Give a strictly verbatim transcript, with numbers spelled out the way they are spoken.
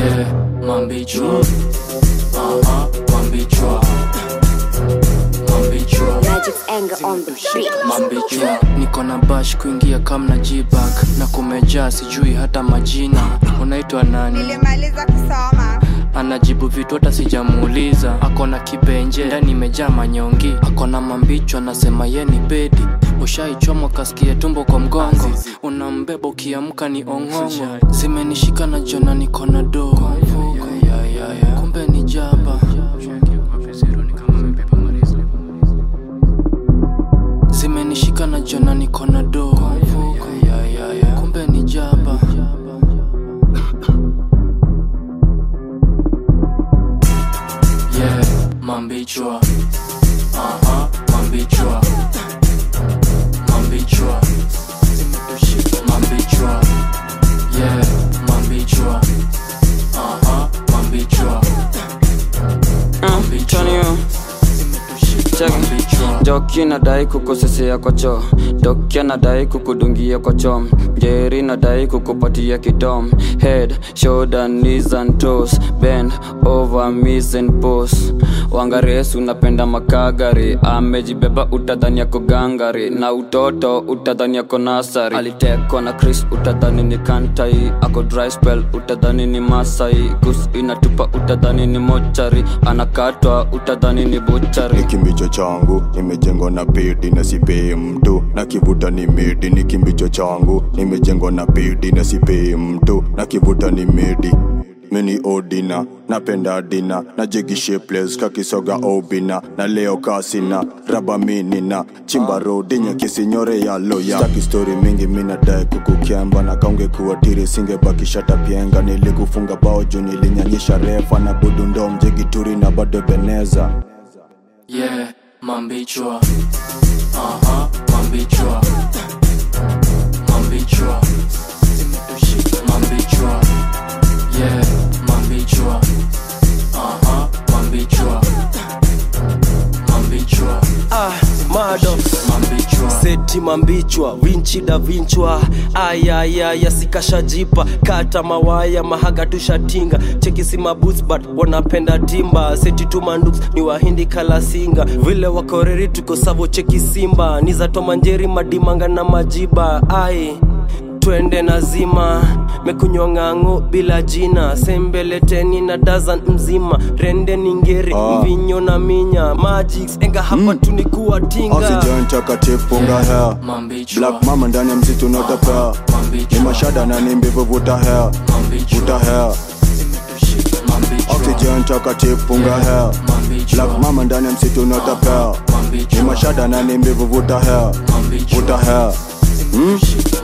Yeah, mambichwa. Uh-huh, mambichwa. Mambichwa. Magic's anger on the beat. Mambichwa. Niko na bash kuingia kamna G-Back na kumejaa sijui hata majina. Unaitwa nani? Nilimaliza kusoma. Anajibu vitu hata sijamuuliza. Akona kibenje ndani imejaa manyongi. Akona mambichwa nasema ye ni bedi. Ushaichomwa kasikia tumbo kwa mgongo. Unambeba ukiamka ni ongongo. Zimenishika na jona niko na do. Kumbe ni jaba. Zimenishika na jona niko na do. Kumbe ni jaba. Yeah, mambichwa. Aha, mambichwa. Mambichwa. Mambichwa. Yeah, mambichwa. Aha, mambichwa. Antonio Joki nadai kukosesea kwa choo. Dokia nadai kukudungia kwa chom. Jerry nadai kukupatia kidom. Head, shoulder, knees and toes. Bend over, miss and pose. Wangaresu napenda makagari. Amejibeba utadhani yako gangari. Na utoto utadhani yako nasari. Alitekwa na Chris utadhani ni kantai. Ako dry spell utadhani ni Masai. Gus inatupa utadhani ni mochari. Anakatwa utadhani ni buchari. Nikimbicho changu nimejengwa na pedi na sipei mtu. Na kivuta ni medi. Nikimbicho changu nimejengwa na pedi na sipei mtu. Na kivuta ni medi. Mini odina, napenda dina. Na jigi shapeless, kakisoga obina. Na leo kasina, raba minina. Chimba road, nya kisinyore ya loya. Staki story mingi mina dai kukukiamba. Na kaunge kuwatiri singe baki shata pienga. Nilikufunga bao juu nilinyanyisha refa. Na budu ndo mjigi turi na bado beneza. Yeah, mambichwa. Aha, mambichwa. Mambichwa. Mambichwa. Yeah, mambichwa. Aha, mambichwa. Mambichwa. Ah, Maddox Mambichwa. Seti mambichwa, Vinci da vinchwa. Ayayaya sikasha jipa. Kata mawaya, mahaga tushatinga. Cheki si maboots but wanapenda timba. Seti tu mandux ni wahindi kalasinga. Vile wakoreri tuko savo cheki simba. Niza tomanjeri madimanga na majiba. Ai twende nazima, mekunywa ng'ang'o bila jina. Sembeleteni na dazan mzima. Rende ningeri, ah. Mvinyo na minya. Magic's enga hapa mm. Tunikuwa tinga. Oxygen takatifu unga hair. Black mama ndani ya msitu nota pair. Ni mashada na ni mbivu vuta hair. Vuta hair. Oxygen takatifu unga hair. Black mama ndani ya msitu nota pair. Ni mashada na ni mbivu vuta hair. Vuta hair. Mm?